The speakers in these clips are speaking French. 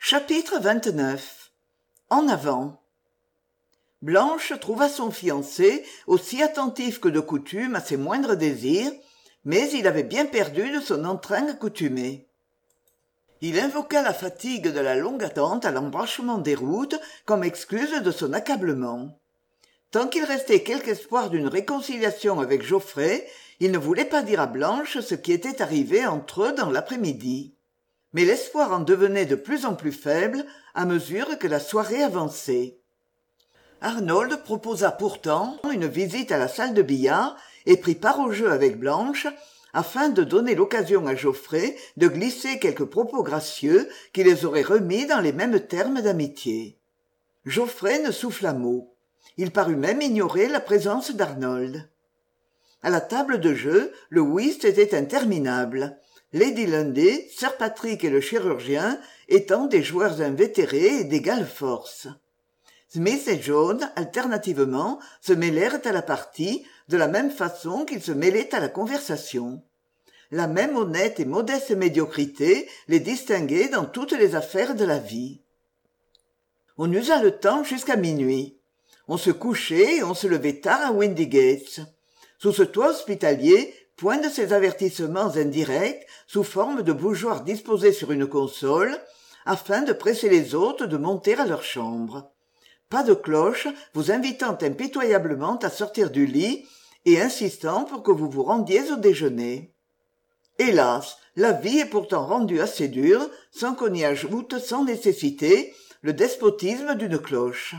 Chapitre 29. En avant. Blanche trouva son fiancé aussi attentif que de coutume à ses moindres désirs, mais il avait bien perdu de son entrain accoutumé. Il invoqua la fatigue de la longue attente à l'embranchement des routes comme excuse de son accablement. Tant qu'il restait quelque espoir d'une réconciliation avec Geoffrey, il ne voulait pas dire à Blanche ce qui était arrivé entre eux dans l'après-midi. Mais l'espoir en devenait de plus en plus faible à mesure que la soirée avançait. Arnold proposa pourtant une visite à la salle de billard et prit part au jeu avec Blanche, afin de donner l'occasion à Geoffrey de glisser quelques propos gracieux qui les auraient remis dans les mêmes termes d'amitié. Geoffrey ne souffla mot. Il parut même ignorer la présence d'Arnold. À la table de jeu, le whist était interminable. Lady Lundy, Sir Patrick et le chirurgien étant des joueurs invétérés et d'égale force. Smith et Jones, alternativement, se mêlèrent à la partie, de la même façon qu'ils se mêlaient à la conversation. La même honnête et modeste médiocrité les distinguait dans toutes les affaires de la vie. On usa le temps jusqu'à minuit. On se couchait et on se levait tard à Windygates. Sous ce toit hospitalier, point de ces avertissements indirects sous forme de bougeoirs disposés sur une console, afin de presser les hôtes de monter à leur chambre. Pas de cloche vous invitant impitoyablement à sortir du lit et insistant pour que vous vous rendiez au déjeuner. Hélas, la vie est pourtant rendue assez dure sans qu'on y ajoute sans nécessité le despotisme d'une cloche.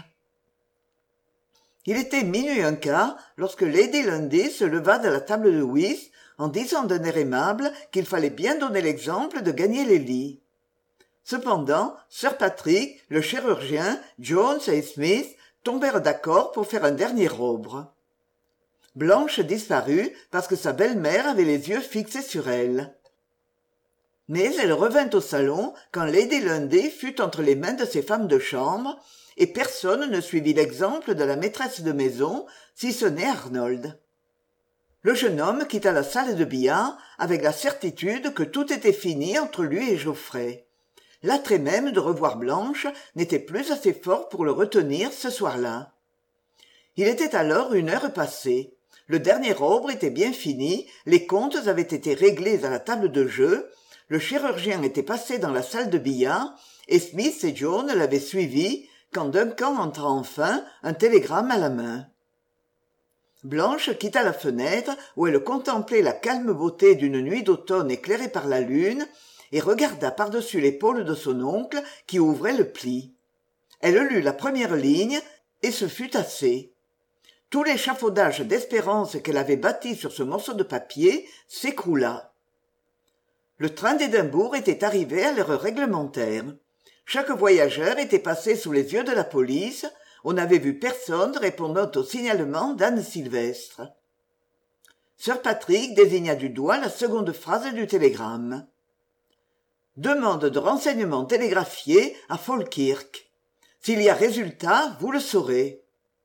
Il était minuit un quart lorsque Lady Lundy se leva de la table de whist en disant d'un air aimable qu'il fallait bien donner l'exemple de gagner les lits. Cependant, Sir Patrick, le chirurgien, Jones et Smith tombèrent d'accord pour faire un dernier robre. Blanche disparut parce que sa belle-mère avait les yeux fixés sur elle. Mais elle revint au salon quand Lady Lundy fut entre les mains de ses femmes de chambre, et personne ne suivit l'exemple de la maîtresse de maison, si ce n'est Arnold. Le jeune homme quitta la salle de billard avec la certitude que tout était fini entre lui et Geoffrey. L'attrait même de revoir Blanche n'était plus assez fort pour le retenir ce soir-là. Il était alors 1 heure passée. Le dernier robre était bien fini, les comptes avaient été réglés à la table de jeu, le chirurgien était passé dans la salle de billard, et Smith et Jones l'avaient suivi, quand Duncan entra enfin, un télégramme à la main. Blanche quitta la fenêtre où elle contemplait la calme beauté d'une nuit d'automne éclairée par la lune et regarda par-dessus l'épaule de son oncle qui ouvrait le pli. Elle lut la première ligne et ce fut assez. Tout l'échafaudage d'espérance qu'elle avait bâti sur ce morceau de papier s'écroula. Le train d'Édimbourg était arrivé à l'heure réglementaire. Chaque voyageur était passé sous les yeux de la police. On n'avait vu personne répondant au signalement d'Anne Sylvestre. Sir Patrick désigna du doigt la seconde phrase du télégramme. Demande de renseignements télégraphiés à Falkirk. S'il y a résultat, vous le saurez.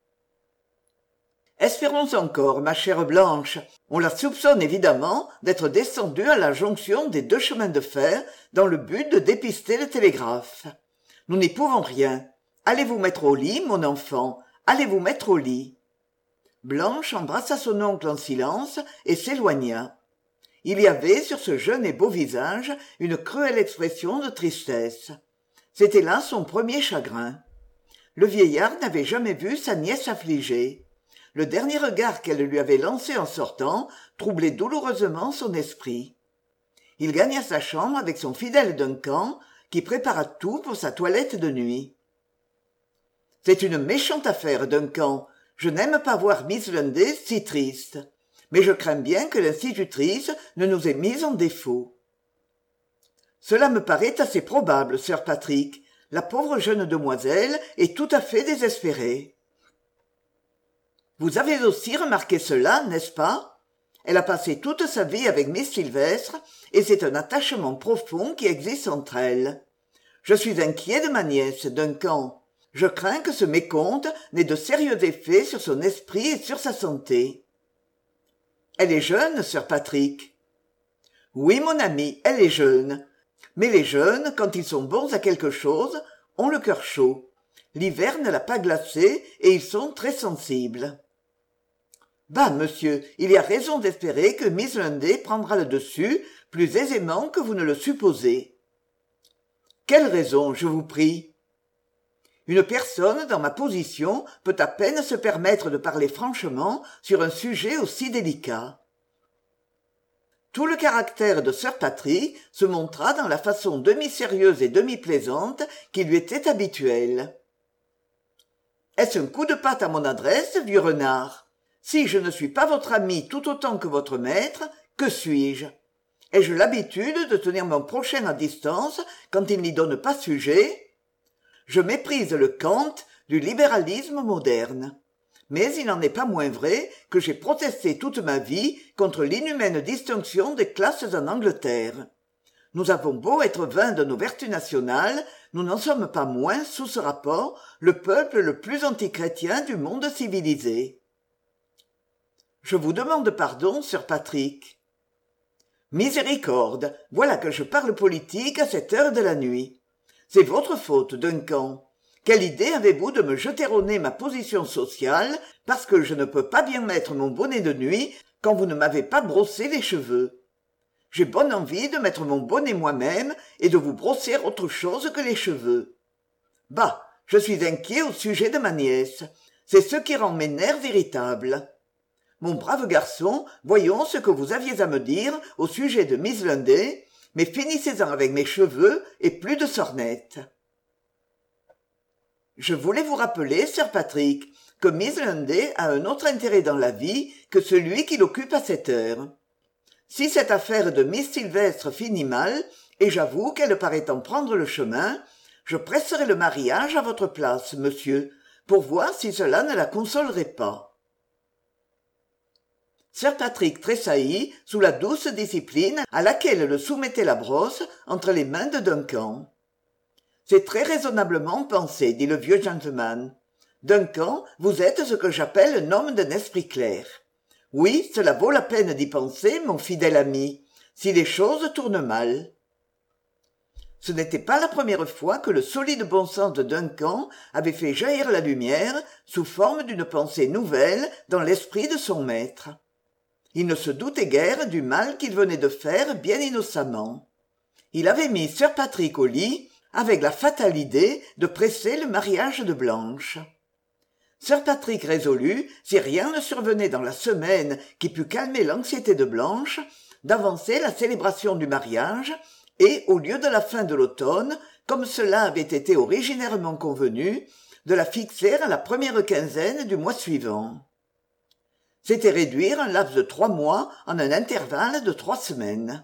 Espérons encore, ma chère Blanche. On la soupçonne évidemment d'être descendue à la jonction des 2 chemins de fer dans le but de dépister le télégraphe. Nous n'y pouvons rien. Allez vous mettre au lit, mon enfant. Allez vous mettre au lit. Blanche embrassa son oncle en silence et s'éloigna. Il y avait sur ce jeune et beau visage une cruelle expression de tristesse. C'était là son premier chagrin. Le vieillard n'avait jamais vu sa nièce affligée. Le dernier regard qu'elle lui avait lancé en sortant troublait douloureusement son esprit. Il gagna sa chambre avec son fidèle Duncan, qui prépara tout pour sa toilette de nuit. « C'est une méchante affaire, Duncan. Je n'aime pas voir Miss Lundy si triste. Mais je crains bien que l'institutrice ne nous ait mis en défaut. »« Cela me paraît assez probable, Sir Patrick. La pauvre jeune demoiselle est tout à fait désespérée. » Vous avez aussi remarqué cela, n'est-ce pas? Elle a passé toute sa vie avec Miss Sylvestre, et c'est un attachement profond qui existe entre elles. Je suis inquiet de ma nièce, Duncan. Je crains que ce mécompte n'ait de sérieux effets sur son esprit et sur sa santé. Elle est jeune, Sir Patrick. Oui, mon ami, elle est jeune. Mais les jeunes, quand ils sont bons à quelque chose, ont le cœur chaud. L'hiver ne l'a pas glacé et ils sont très sensibles. Bah, monsieur, il y a raison d'espérer que Miss Lunday prendra le dessus plus aisément que vous ne le supposez. Quelle raison, je vous prie? Une personne dans ma position peut à peine se permettre de parler franchement sur un sujet aussi délicat. Tout le caractère de Sir Patrick se montra dans la façon demi-sérieuse et demi-plaisante qui lui était habituelle. « Est-ce un coup de patte à mon adresse, vieux renard? Si je ne suis pas votre ami tout autant que votre maître, que suis-je? Ai-je l'habitude de tenir mon prochain à distance quand il n'y donne pas sujet? Je méprise le Kant du libéralisme moderne. Mais il n'en est pas moins vrai que j'ai protesté toute ma vie contre l'inhumaine distinction des classes en Angleterre. Nous avons beau être vains de nos vertus nationales, nous n'en sommes pas moins, sous ce rapport, le peuple le plus antichrétien du monde civilisé. Je vous demande pardon, Sir Patrick. Miséricorde, voilà que je parle politique à cette heure de la nuit. C'est votre faute, Duncan. Quelle idée avez-vous de me jeter au nez ma position sociale parce que je ne peux pas bien mettre mon bonnet de nuit quand vous ne m'avez pas brossé les cheveux? J'ai bonne envie de mettre mon bonnet moi-même et de vous brosser autre chose que les cheveux. Bah, je suis inquiet au sujet de ma nièce. C'est ce qui rend mes nerfs irritables. Mon brave garçon, voyons ce que vous aviez à me dire au sujet de Miss Lunday, mais finissez-en avec mes cheveux et plus de sornettes. Je voulais vous rappeler, Sir Patrick, que Miss Lunday a un autre intérêt dans la vie que celui qui l'occupe à cette heure. Si cette affaire de Miss Sylvestre finit mal, et j'avoue qu'elle paraît en prendre le chemin, je presserai le mariage à votre place, monsieur, pour voir si cela ne la consolerait pas. Sir Patrick tressaillit sous la douce discipline à laquelle le soumettait la brosse entre les mains de Duncan. C'est très raisonnablement pensé, dit le vieux gentleman. Duncan, vous êtes ce que j'appelle un homme d'un esprit clair. Oui, cela vaut la peine d'y penser, mon fidèle ami, si les choses tournent mal. Ce n'était pas la première fois que le solide bon sens de Duncan avait fait jaillir la lumière sous forme d'une pensée nouvelle dans l'esprit de son maître. Il ne se doutait guère du mal qu'il venait de faire bien innocemment. Il avait mis Sir Patrick au lit avec la fatale idée de presser le mariage de Blanche. Sir Patrick résolut, si rien ne survenait dans la semaine qui pût calmer l'anxiété de Blanche, d'avancer la célébration du mariage et, au lieu de la fin de l'automne, comme cela avait été originairement convenu, de la fixer à la première quinzaine du mois suivant. C'était réduire un laps de 3 mois en un intervalle de 3 semaines.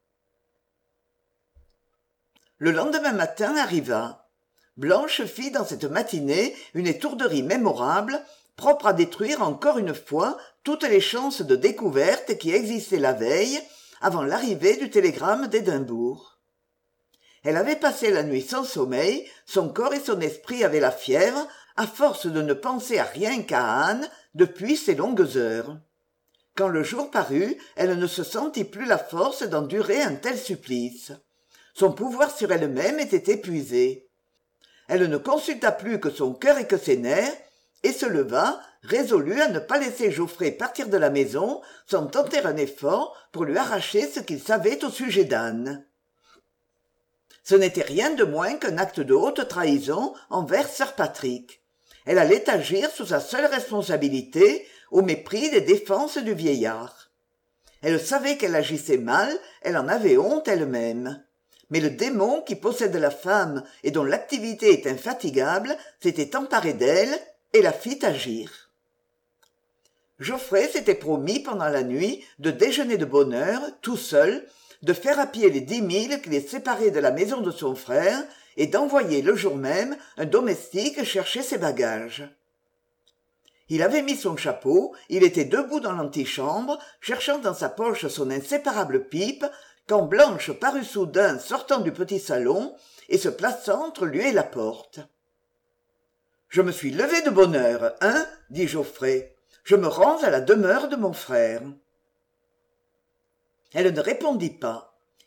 Le lendemain matin arriva. Blanche fit dans cette matinée une étourderie mémorable, propre à détruire encore une fois toutes les chances de découverte qui existaient la veille, avant l'arrivée du télégramme d'Édimbourg. Elle avait passé la nuit sans sommeil, son corps et son esprit avaient la fièvre, à force de ne penser à rien qu'à Anne depuis ces longues heures. Quand le jour parut, elle ne se sentit plus la force d'endurer un tel supplice. Son pouvoir sur elle-même était épuisé. Elle ne consulta plus que son cœur et que ses nerfs, et se leva, résolue à ne pas laisser Geoffrey partir de la maison sans tenter un effort pour lui arracher ce qu'il savait au sujet d'Anne. Ce n'était rien de moins qu'un acte de haute trahison envers Sir Patrick. Elle allait agir sous sa seule responsabilité, au mépris des défenses du vieillard. Elle savait qu'elle agissait mal, elle en avait honte elle-même. Mais le démon qui possède la femme et dont l'activité est infatigable s'était emparé d'elle et la fit agir. Geoffrey s'était promis pendant la nuit de déjeuner de bonne heure, tout seul, de faire à pied les 10 milles qui les séparaient de la maison de son frère et d'envoyer le jour même un domestique chercher ses bagages. Il avait mis son chapeau, il était debout dans l'antichambre, cherchant dans sa poche son inséparable pipe, quand Blanche parut soudain sortant du petit salon et se plaçant entre lui et la porte. « Je me suis levé de bonne heure, hein ?» dit Geoffrey. « Je me rends à la demeure de mon frère. » Elle ne répondit pas.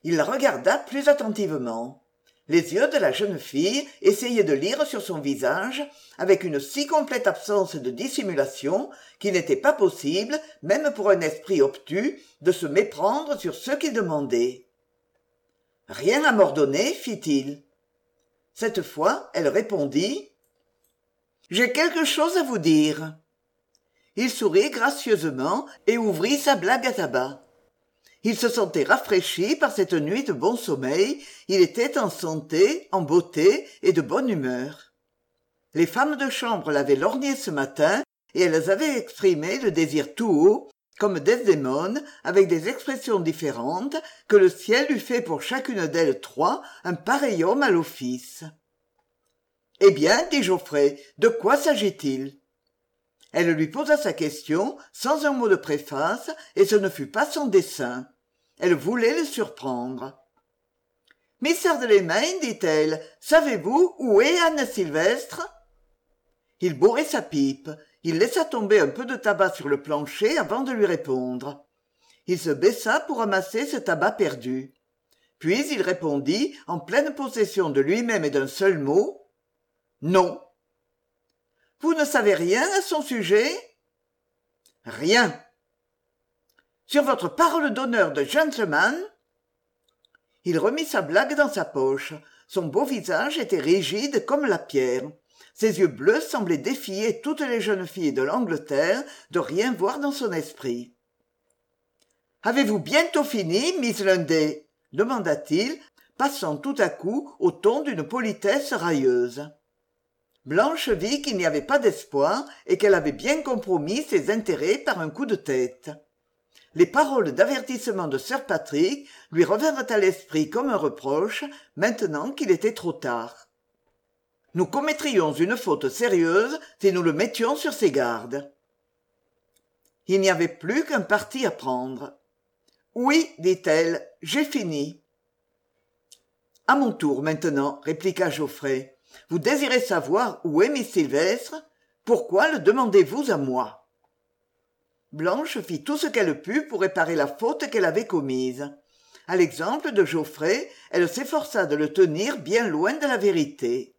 Il la regarda plus attentivement. Les yeux de la jeune fille essayaient de lire sur son visage avec une si complète absence de dissimulation qu'il n'était pas possible, même pour un esprit obtus, de se méprendre sur ce qu'il demandait. « Rien à m'ordonner, fit-il. Cette fois, elle répondit « J'ai quelque chose à vous dire. » Il sourit gracieusement et ouvrit sa blague à tabac. Il se sentait rafraîchi par cette nuit de bon sommeil, il était en santé, en beauté et de bonne humeur. Les femmes de chambre l'avaient lorgné ce matin, et elles avaient exprimé le désir tout haut, comme Desdémone, avec des expressions différentes, que le ciel eût fait pour chacune d'elles trois un pareil homme à l'office. « Eh bien, dit Geoffrey, de quoi s'agit-il » Elle lui posa sa question sans un mot de préface, et ce ne fut pas son dessein. Elle voulait le surprendre. « Miss Ardelemain, dit-elle, savez-vous où est Anne Sylvestre ?» Il bourrait sa pipe. Il laissa tomber un peu de tabac sur le plancher avant de lui répondre. Il se baissa pour ramasser ce tabac perdu. Puis il répondit, en pleine possession de lui-même et d'un seul mot, « Non. » « Vous ne savez rien à son sujet ?»« Rien. »« Sur votre parole d'honneur de gentleman ?» Il remit sa blague dans sa poche. Son beau visage était rigide comme la pierre. Ses yeux bleus semblaient défier toutes les jeunes filles de l'Angleterre de rien voir dans son esprit. « Avez-vous bientôt fini, Miss Lunday ?» demanda-t-il, passant tout à coup au ton d'une politesse railleuse. Blanche vit qu'il n'y avait pas d'espoir et qu'elle avait bien compromis ses intérêts par un coup de tête. Les paroles d'avertissement de Sir Patrick lui revinrent à l'esprit comme un reproche, maintenant qu'il était trop tard. Nous commettrions une faute sérieuse si nous le mettions sur ses gardes. Il n'y avait plus qu'un parti à prendre. « Oui, dit-elle, j'ai fini. »« À mon tour maintenant, répliqua Geoffrey. Vous désirez savoir où est Miss Sylvestre ? Pourquoi le demandez-vous à moi ?» Blanche fit tout ce qu'elle put pour réparer la faute qu'elle avait commise. À l'exemple de Geoffrey, elle s'efforça de le tenir bien loin de la vérité.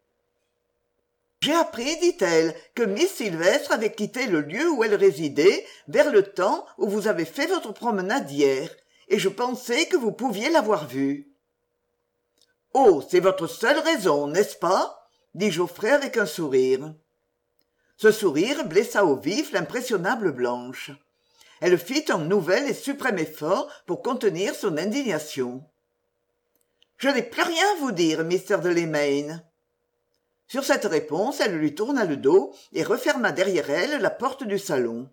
« J'ai appris, dit-elle, que Miss Sylvestre avait quitté le lieu où elle résidait vers le temps où vous avez fait votre promenade hier, et je pensais que vous pouviez l'avoir vue. »« Oh, c'est votre seule raison, n'est-ce pas ?» dit Geoffrey avec un sourire. Ce sourire blessa au vif l'impressionnable Blanche. Elle fit un nouvel et suprême effort pour contenir son indignation. « Je n'ai plus rien à vous dire, Mr. Delamain. » Sur cette réponse, elle lui tourna le dos et referma derrière elle la porte du salon.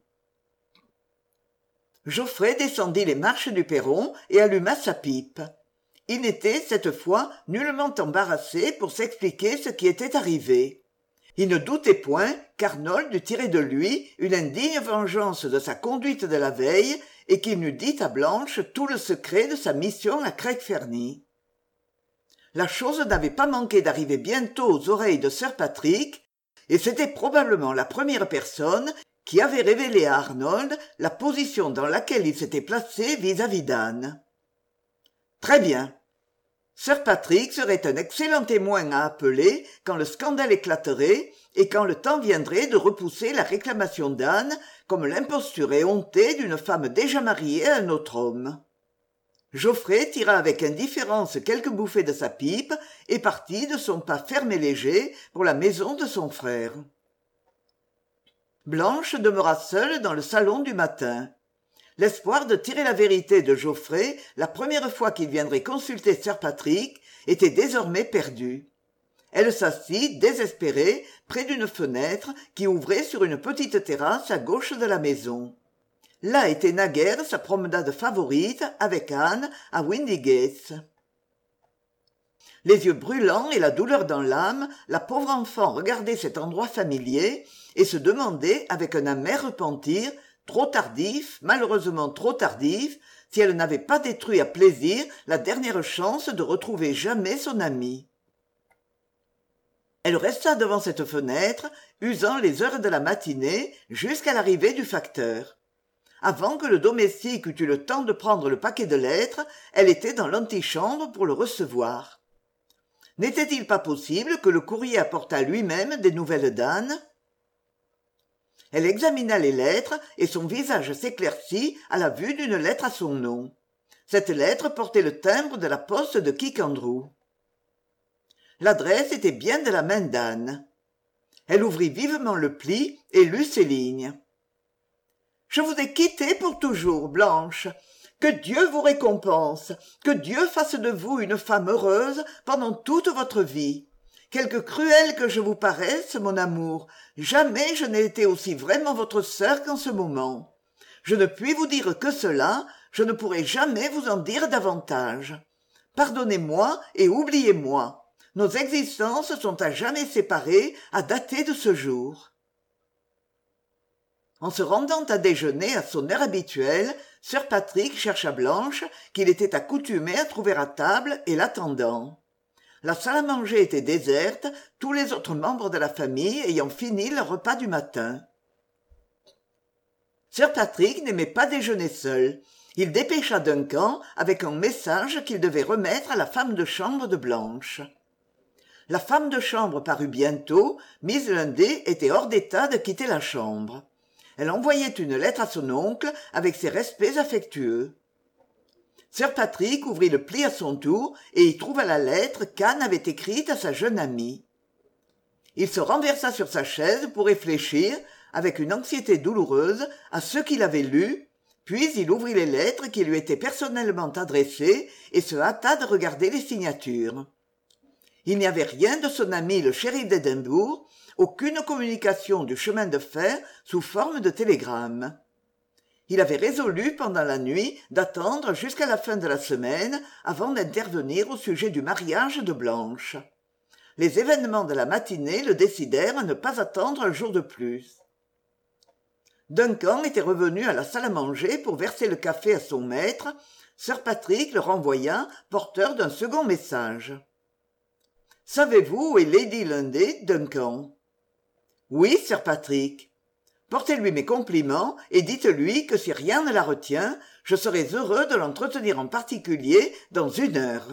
Geoffrey descendit les marches du perron et alluma sa pipe. Il n'était, cette fois, nullement embarrassé pour s'expliquer ce qui était arrivé. Il ne doutait point qu'Arnold eût tiré de lui une indigne vengeance de sa conduite de la veille et qu'il n'eût dit à Blanche tout le secret de sa mission à Craig Fernie. La chose n'avait pas manqué d'arriver bientôt aux oreilles de Sir Patrick, et c'était probablement la première personne qui avait révélé à Arnold la position dans laquelle il s'était placé vis-à-vis d'Anne. Très bien. Sir Patrick serait un excellent témoin à appeler quand le scandale éclaterait et quand le temps viendrait de repousser la réclamation d'Anne comme l'imposture éhontée d'une femme déjà mariée à un autre homme. Geoffrey tira avec indifférence quelques bouffées de sa pipe et partit de son pas ferme et léger pour la maison de son frère. Blanche demeura seule dans le salon du matin. L'espoir de tirer la vérité de Geoffrey la première fois qu'il viendrait consulter Sir Patrick était désormais perdu. Elle s'assit, désespérée, près d'une fenêtre qui ouvrait sur une petite terrasse à gauche de la maison. Là était naguère sa promenade favorite avec Anne à Windygates. Les yeux brûlants et la douleur dans l'âme, la pauvre enfant regardait cet endroit familier et se demandait avec un amer repentir, trop tardif, malheureusement trop tardif, si elle n'avait pas détruit à plaisir la dernière chance de retrouver jamais son amie. Elle resta devant cette fenêtre, usant les heures de la matinée jusqu'à l'arrivée du facteur. Avant que le domestique eût eu le temps de prendre le paquet de lettres, elle était dans l'antichambre pour le recevoir. N'était-il pas possible que le courrier apportât lui-même des nouvelles d'Anne? Elle examina les lettres et son visage s'éclaircit à la vue d'une lettre à son nom. Cette lettre portait le timbre de la poste de Kickandrew. L'adresse était bien de la main d'Anne. Elle ouvrit vivement le pli et lut ces lignes. « Je vous ai quittée pour toujours, Blanche. Que Dieu vous récompense, que Dieu fasse de vous une femme heureuse pendant toute votre vie. Quelque cruel que je vous paraisse, mon amour, jamais je n'ai été aussi vraiment votre sœur qu'en ce moment. Je ne puis vous dire que cela, je ne pourrai jamais vous en dire davantage. Pardonnez-moi et oubliez-moi. Nos existences sont à jamais séparées à dater de ce jour. » En se rendant à déjeuner à son heure habituelle, sir Patrick chercha Blanche, qu'il était accoutumé à trouver à table et l'attendant. La salle à manger était déserte, tous les autres membres de la famille ayant fini leur repas du matin. Sir Patrick n'aimait pas déjeuner seul. Il dépêcha Duncan avec un message qu'il devait remettre à la femme de chambre de Blanche. La femme de chambre parut bientôt, Miss Lunday était hors d'état de quitter la chambre. Elle envoyait une lettre à son oncle avec ses respects affectueux. Sir Patrick ouvrit le pli à son tour et y trouva la lettre qu'Anne avait écrite à sa jeune amie. Il se renversa sur sa chaise pour réfléchir, avec une anxiété douloureuse, à ce qu'il avait lu, puis il ouvrit les lettres qui lui étaient personnellement adressées et se hâta de regarder les signatures. Il n'y avait rien de son ami le shérif d'Édimbourg, aucune communication du chemin de fer sous forme de télégramme. Il avait résolu pendant la nuit d'attendre jusqu'à la fin de la semaine avant d'intervenir au sujet du mariage de Blanche. Les événements de la matinée le décidèrent à ne pas attendre un jour de plus. Duncan était revenu à la salle à manger pour verser le café à son maître. Sir Patrick le renvoya, porteur d'un second message. « Savez-vous où est Lady Lunday, Duncan ?»« Oui, Sir Patrick. Portez-lui mes compliments et dites-lui que si rien ne la retient, je serai heureux de l'entretenir en particulier dans 1 heure. »